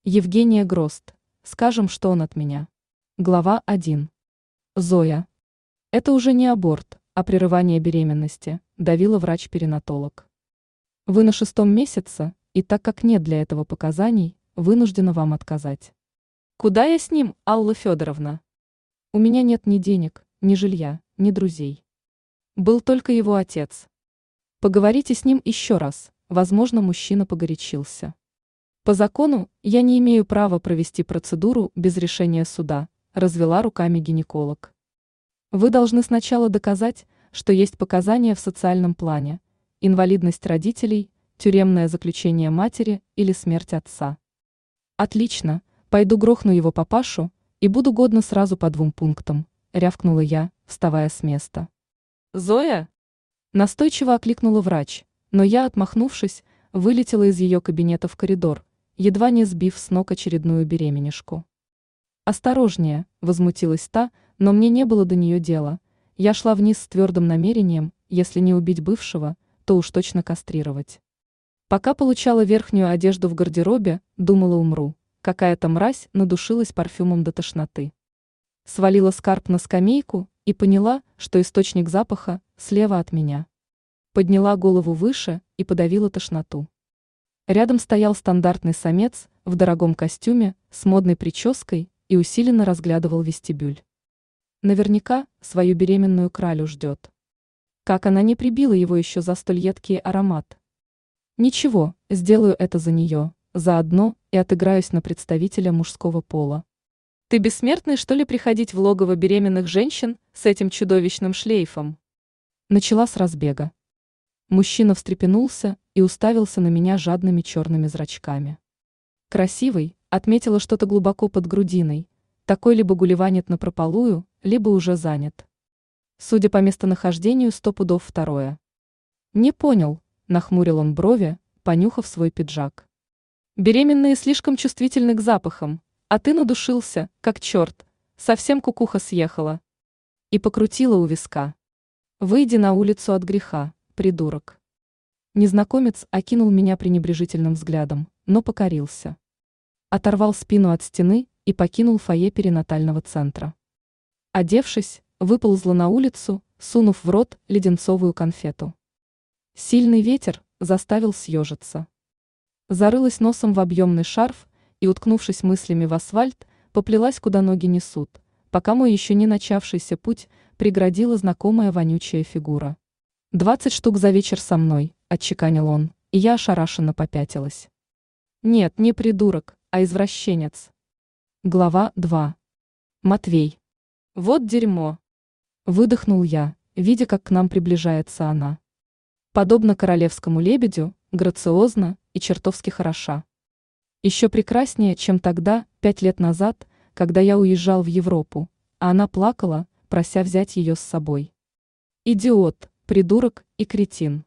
Евгения Грост. Скажем, что он от меня. Глава 1. Зоя. Это уже не аборт, а прерывание беременности, давила врач-перинатолог. Вы на 6-м месяце, и так как нет для этого показаний, вынуждена вам отказать. Куда я с ним, Алла Федоровна? У меня нет ни денег, ни жилья, ни друзей. Был только его отец. Поговорите с ним еще раз, возможно, мужчина погорячился. По закону я не имею права провести процедуру без решения суда, развела руками гинеколог. Вы должны сначала доказать, что есть показания в социальном плане, инвалидность родителей, тюремное заключение матери или смерть отца. Отлично, пойду грохну его папашу и буду годна сразу по 2 пунктам, рявкнула я, вставая с места. Зоя? Настойчиво окликнула врач, но я, отмахнувшись, вылетела из ее кабинета в коридор, едва не сбив с ног очередную беременешку. «Осторожнее», — возмутилась та, но мне не было до нее дела. Я шла вниз с твердым намерением, если не убить бывшего, то уж точно кастрировать. Пока получала верхнюю одежду в гардеробе, думала, умру. Какая-то мразь надушилась парфюмом до тошноты. Свалила скарб на скамейку и поняла, что источник запаха слева от меня. Подняла голову выше и подавила тошноту. Рядом стоял стандартный самец в дорогом костюме с модной прической и усиленно разглядывал вестибюль. Наверняка свою беременную кралю ждет. Как она не прибила его еще за столь едкий аромат? Ничего, сделаю это за нее, заодно и отыграюсь на представителя мужского пола. Ты бессмертный, что ли, приходить в логово беременных женщин с этим чудовищным шлейфом? Начала с разбега. Мужчина встрепенулся и уставился на меня жадными черными зрачками. Красивый, отметила что-то глубоко под грудиной, такой либо гулеванит напропалую, либо уже занят. Судя по местонахождению, 100 пудов второе. Не понял, нахмурил он брови, понюхав свой пиджак. Беременные слишком чувствительны к запахам, а ты надушился, как черт, совсем кукуха съехала. И покрутила у виска. Выйди на улицу от греха, придурок. Незнакомец окинул меня пренебрежительным взглядом, но покорился. Оторвал спину от стены и покинул фойе перинатального центра. Одевшись, выползла на улицу, сунув в рот леденцовую конфету. Сильный ветер заставил съежиться. Зарылась носом в объемный шарф и, уткнувшись мыслями в асфальт, поплелась, куда ноги несут, пока мой еще не начавшийся путь преградила знакомая вонючая фигура. 20 штук за вечер со мной, отчеканил он, и я ошарашенно попятилась. Нет, не придурок, а извращенец. Глава 2. Матвей. Вот дерьмо. Выдохнул я, видя, как к нам приближается она. Подобно королевскому лебедю, грациозно и чертовски хороша. Еще прекраснее, чем тогда, 5 лет назад, когда я уезжал в Европу, а она плакала, прося взять ее с собой. Идиот, придурок и кретин.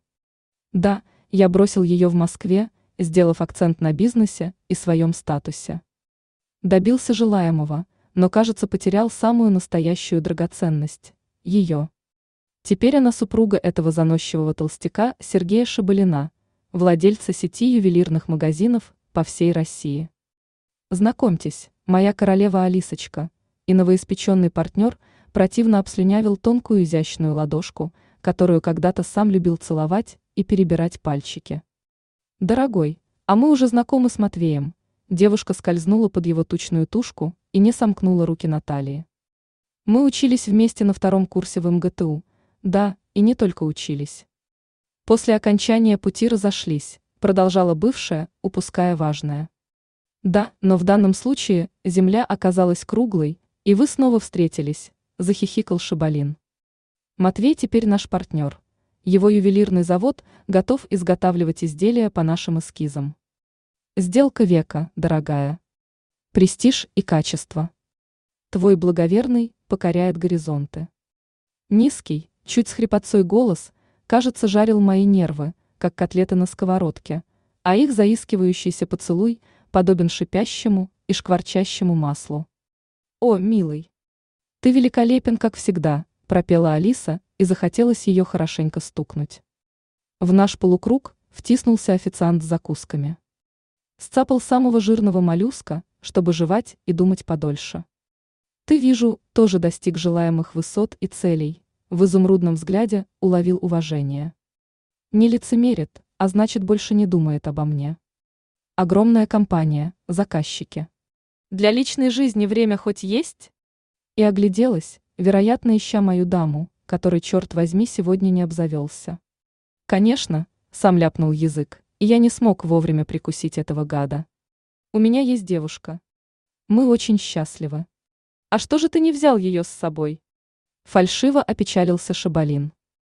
Да, я бросил ее в Москве, сделав акцент на бизнесе и своем статусе. Добился желаемого, но, кажется, потерял самую настоящую драгоценность – ее. Теперь она супруга этого заносчивого толстяка Сергея Шабалина, владельца сети ювелирных магазинов по всей России. Знакомьтесь, моя королева Алисочка, и новоиспеченный партнер противно обслюнявил тонкую изящную ладошку, которую когда-то сам любил целовать и перебирать пальчики. Дорогой, а мы уже знакомы с Матвеем. Девушка скользнула под его тучную тушку и не сомкнула руки на талии. Мы учились вместе на 2-м курсе в МГТУ, да, и не только учились. После окончания пути разошлись, продолжала бывшая, упуская важное. Да, но в данном случае земля оказалась круглой, и вы снова встретились, захихикал Шабалин. Матвей теперь наш партнер. Его ювелирный завод готов изготавливать изделия по нашим эскизам. Сделка века, дорогая. Престиж и качество. Твой благоверный покоряет горизонты. Низкий, чуть с хрипотцой голос, кажется, жарил мои нервы, как котлеты на сковородке, а их заискивающийся поцелуй подобен шипящему и шкварчащему маслу. О, милый! Ты великолепен, как всегда, пропела Алиса, и захотелось ее хорошенько стукнуть. В наш полукруг втиснулся официант с закусками. Сцапал самого жирного моллюска, чтобы жевать и думать подольше. Ты, вижу, тоже достиг желаемых высот и целей, в изумрудном взгляде уловил уважение. Не лицемерит, а значит больше не думает обо мне. Огромная компания, заказчики. Для личной жизни время хоть есть? И огляделась, вероятно, ища мою даму, который, черт возьми, сегодня не обзавелся. Конечно, сам ляпнул язык, и я не смог вовремя прикусить этого гада. У меня есть девушка. Мы очень счастливы. А что же ты не взял ее с собой? Фальшиво опечалился Шабалин.